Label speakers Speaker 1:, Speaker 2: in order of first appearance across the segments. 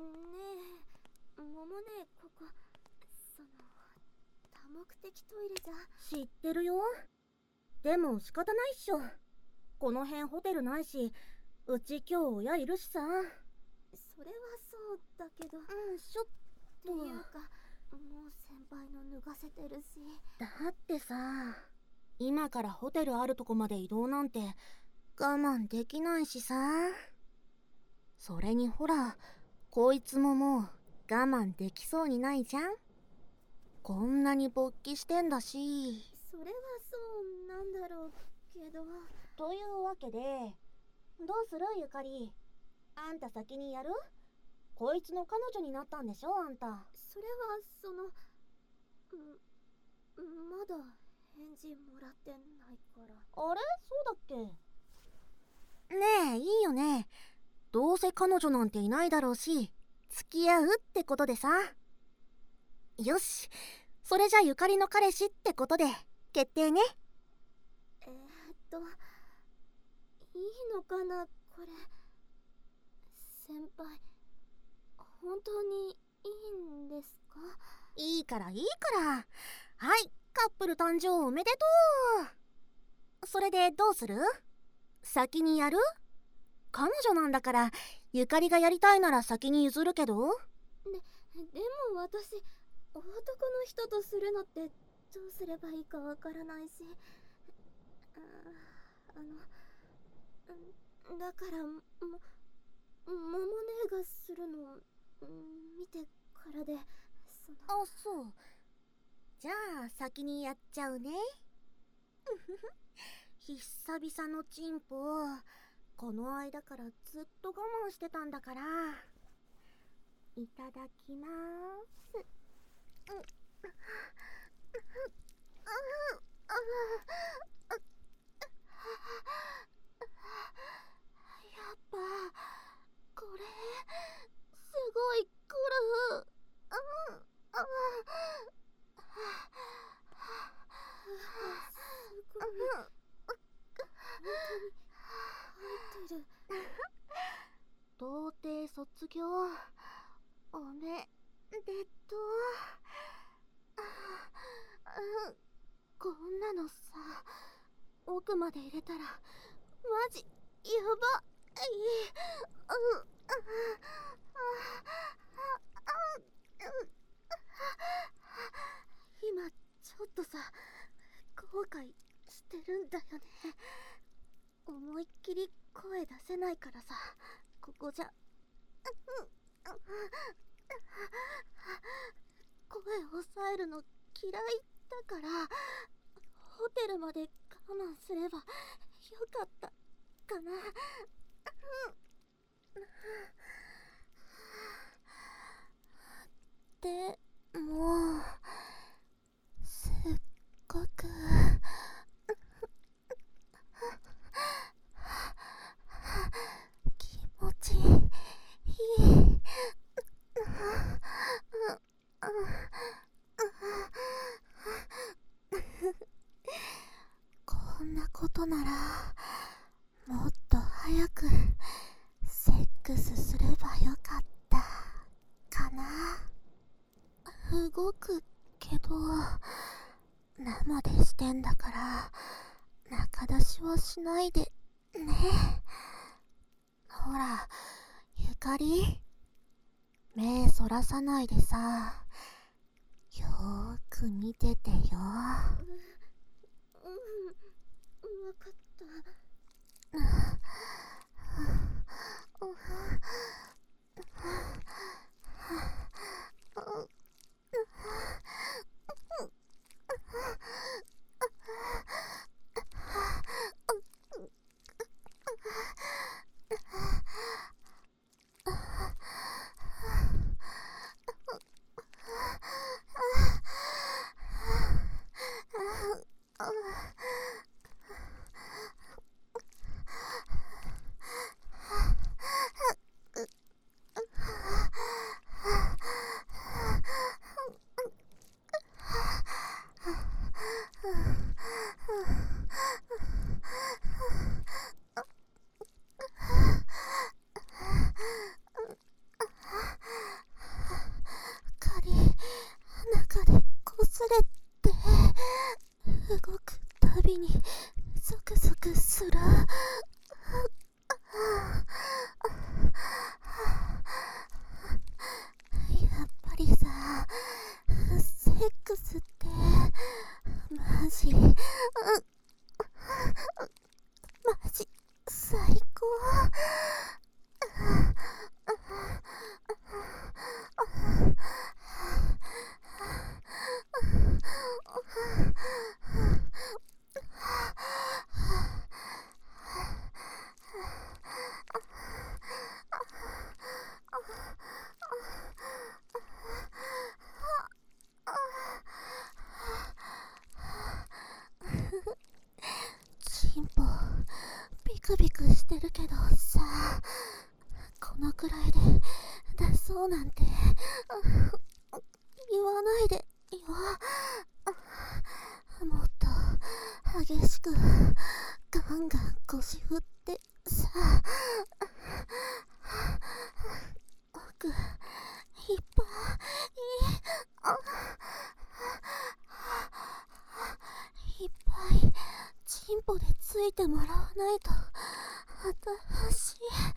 Speaker 1: え、桃ね、ここ、多目的トイレじゃ。
Speaker 2: 知ってるよ。でも仕方ないっしょ。この辺ホテルないし、うち今日親いるしさ。
Speaker 1: それはそうだけど。
Speaker 2: ちょっと。
Speaker 1: っていうか、もう先輩の脱がせてるし。
Speaker 2: だってさ、今からホテルあるとこまで移動なんて我慢できないしさ。それにほら、こいつももう我慢できそうにないじゃん。こんなに勃起してんだし。
Speaker 1: それはそうなんだろうけど。
Speaker 2: というわけで、どうするゆかり。あんた先にやる？こいつの彼女になったんでしょ、あんた。
Speaker 1: それはまだ返事もらってないから。
Speaker 2: あれ？そうだっけ？ねえ、いいよね。どうせ彼女なんていないだろうし、付き合うってことでさ。よし、それじゃゆかりの彼氏ってことで決定ね。
Speaker 1: いいのかな、これ。先輩、本当にいいんですか？
Speaker 2: いいからいいから。はい、カップル誕生おめでとう。それでどうする？先にやる？彼女なんだから、ゆかりがやりたいなら先に譲るけど。
Speaker 1: でも私、男の人とするのってどうすればいいかわからないし。だから桃姉がするの見てからで。
Speaker 2: あ、そう。じゃあ先にやっちゃうね。久々のチンポ。この間からずっと我慢してたんだから。いただきまーす。
Speaker 1: やっぱこれすごいゴルフ。すごい、本当に入ってる。
Speaker 2: 童貞卒業おめでとう。こんなのさ、奥まで入れたらマジやば今ちょっとさ、後悔してるんだよね。思いっきり声出せないからさ、ここじゃ声抑えるの嫌いだから、ホテルまで我慢すればよかったかな。でもすっごく気持ちいい。こんなことならもっと早くセックスすればよかったかな。動くけど生でしてんだから中出しはしないでね。ほらゆかり、目そらさないでさ、よーく見ててよ。
Speaker 1: わかった。
Speaker 2: そうなんて言わないでよ。もっと激しくガンガン腰振ってさ。僕いっぱいいっぱいチンポでついてもらわないと私い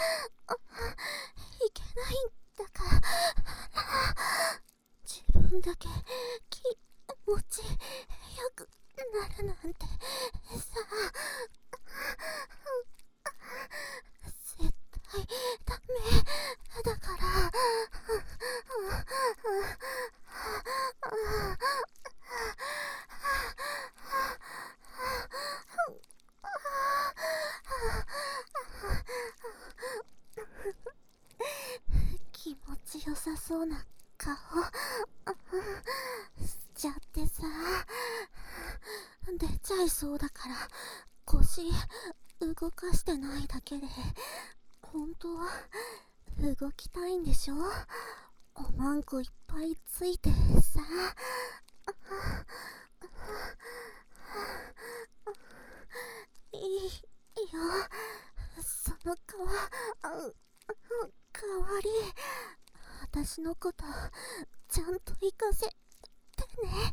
Speaker 2: けないんだから。自分だけ気持ちよくなるなんてさ、絶対ダメだから。気持ちよさそうな顔しちゃってさ、出ちゃいそうだから腰動かしてないだけで、本当は動きたいんでしょ。おまんこいっぱいついてさ。いいよ、その代わり私のことちゃんと行かせてね。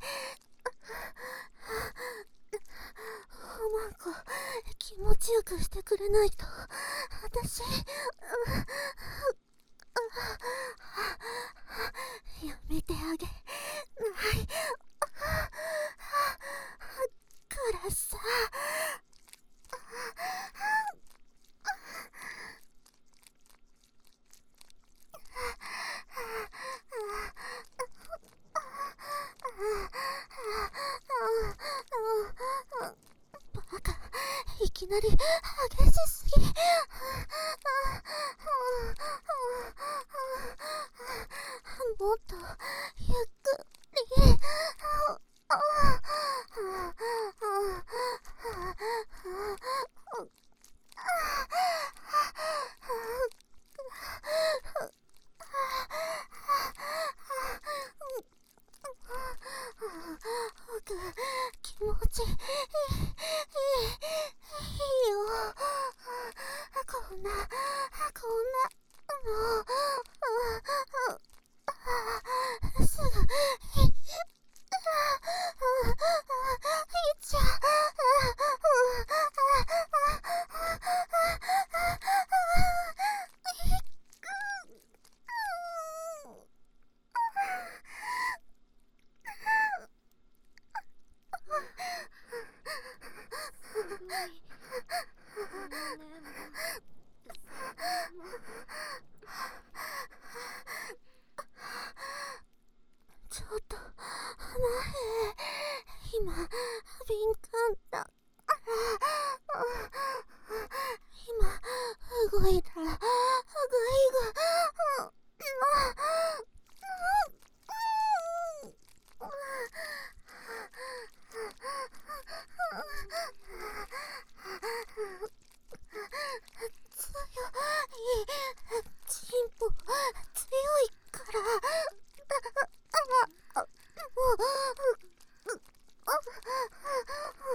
Speaker 2: おまんこ気持ちよくしてくれないと私やめてあげないからさ。バカ、いきなり激しすぎ。もっとゆっくり。僕気持ちいいよ。こんなのすぐいっちゃう。ちょっと前、今敏感だから今動いたら具合が強いチンポ強いからもう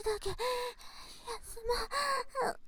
Speaker 2: だけ休ま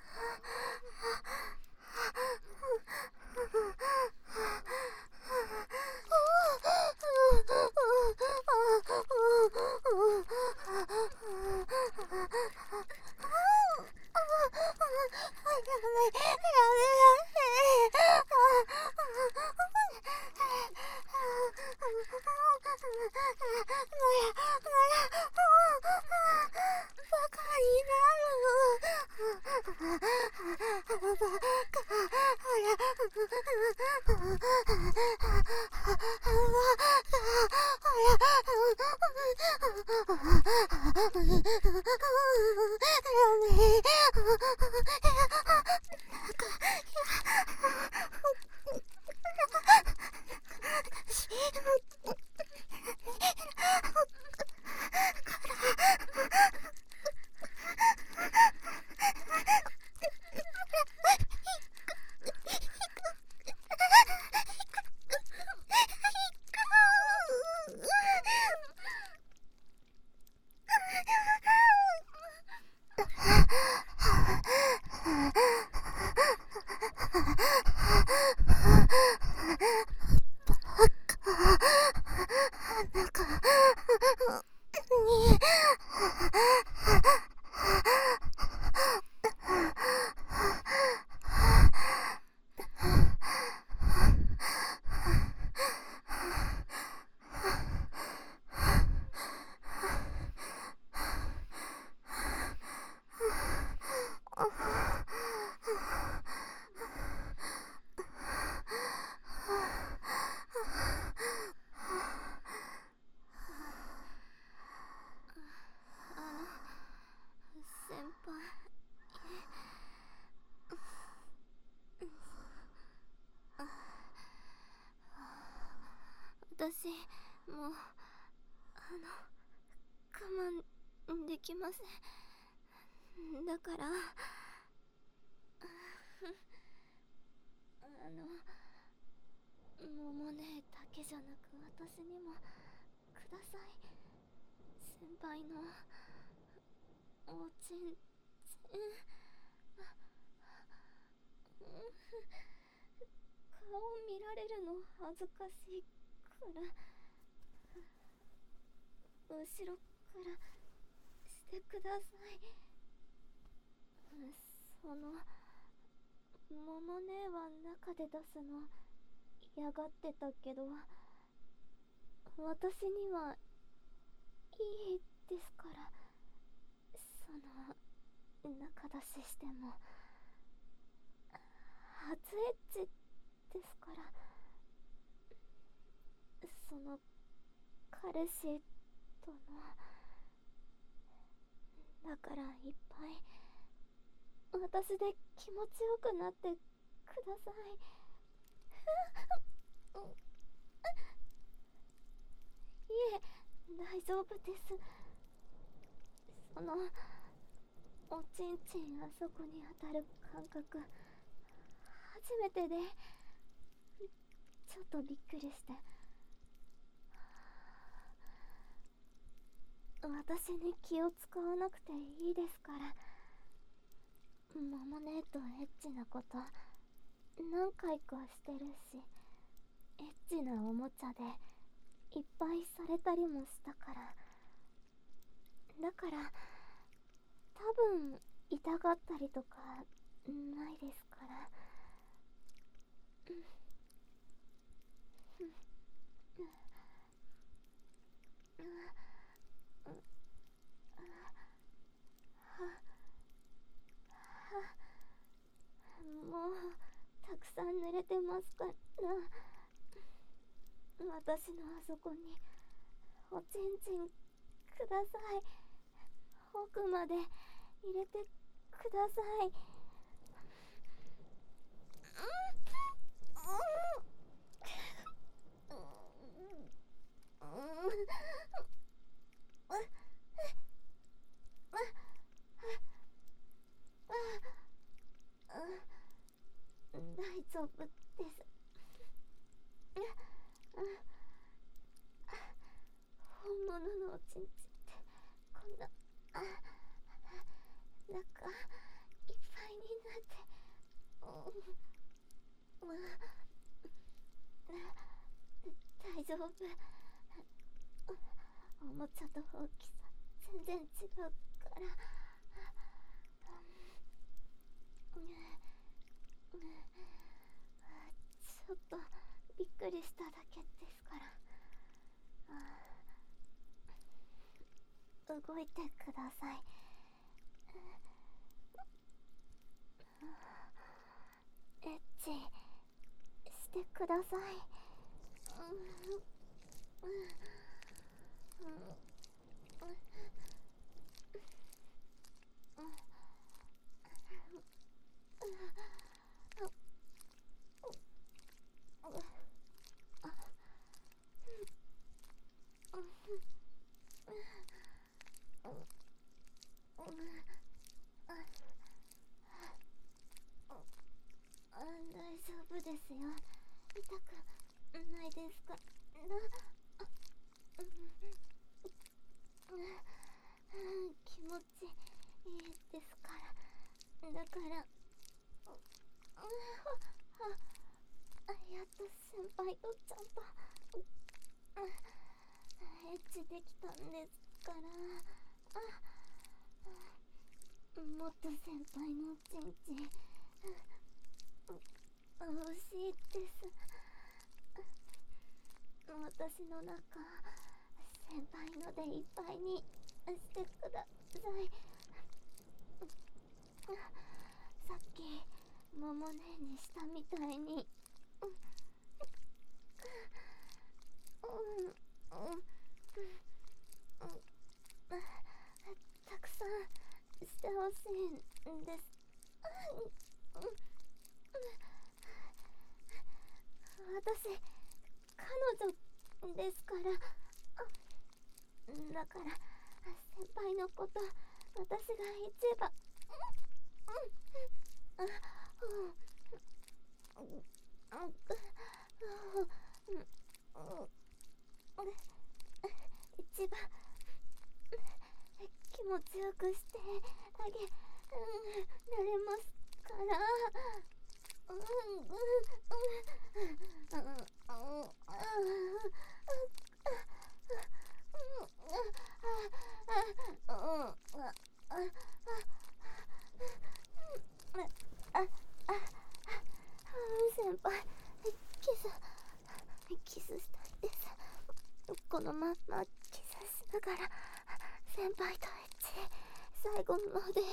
Speaker 2: 先輩。私もう我慢できません。だから桃姉だけじゃなく私にもください。先輩のおちんちん顔見られるの恥ずかしいから後ろからしてください。その桃姉は中で出すの嫌がってたけど私にはいいですから。その中出ししても初エッチですから。その彼氏とのだからいっぱい私で気持ちよくなってください。いえ、大丈夫です。そのおちんちんあそこに当たる感覚初めてでちょっとびっくりして。私に気を使わなくていいですから。桃姉とエッチなこと何回かしてるし、エッチなおもちゃでいっぱいされたりもしたから。だから多分痛がったりとかないですから。もうたくさん濡れてますから。私のあそこにおちんちんください。奥まで入れてください。大丈夫です。本物のおちんちんってこんな
Speaker 1: がいっぱいになって、大丈夫。おもちゃと大きさ全然違うから。ちょっとびっくりしただけですから。動いてください。エッチしてください。大丈夫ですよ。痛くないですか？気持ちいいですから。だから、やっと先輩とちゃんとエッチできたんですから。もっと先輩のチンチン欲しいです。私の中、先輩のでいっぱいにしてください。さっきモモネにしたみたいに。たくさんしてほしいんです。私、彼女ですから。だから、先輩のこと、私が一番。一番気持ちよくしてあげられますから。先輩、キスしたいです。このままキスしながら先輩とエッチ最後まで。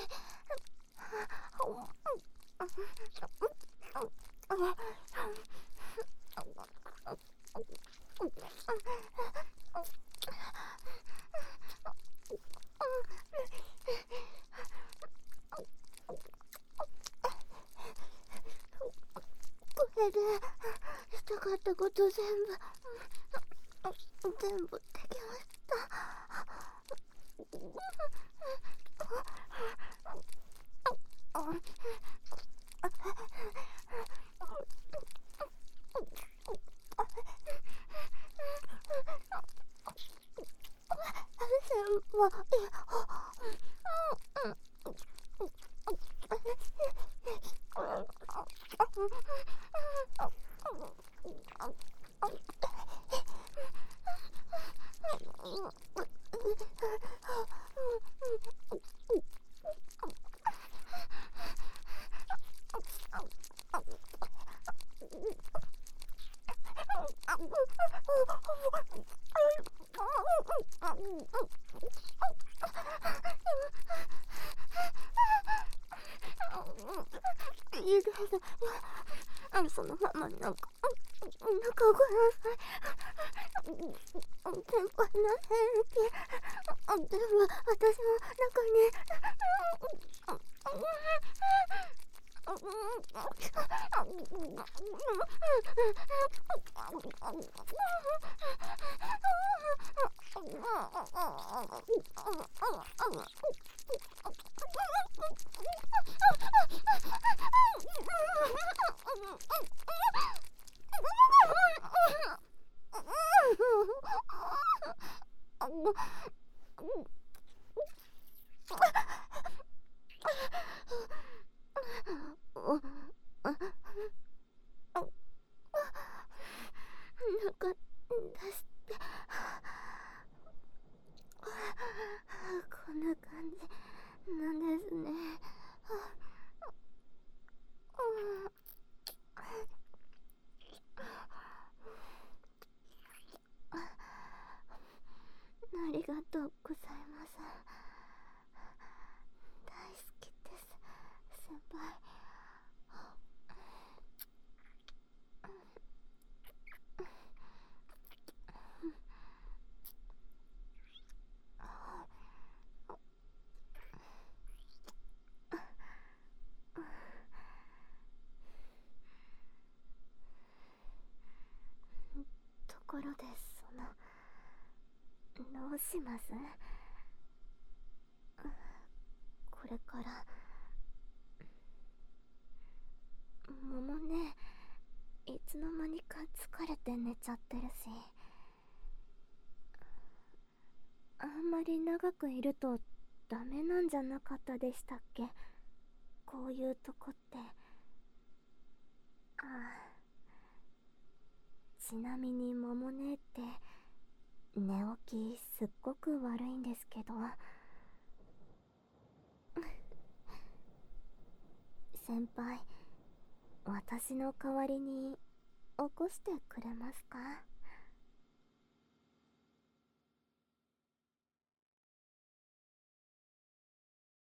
Speaker 1: これでしたかったこと全部できました。いいです。そのまま中ください。先輩の平気。でも私の中に抜か出してこんな感じなんですね。ありがとうございます。大好きです、先輩。ところでどうします？これから桃ね、いつの間にか疲れて寝ちゃってるし、あんまり長くいるとダメなんじゃなかったでしたっけ？こういうとこって。ちなみに桃ねって寝起きすっごく悪いんですけど、先輩、私の代わりに起こしてくれますか？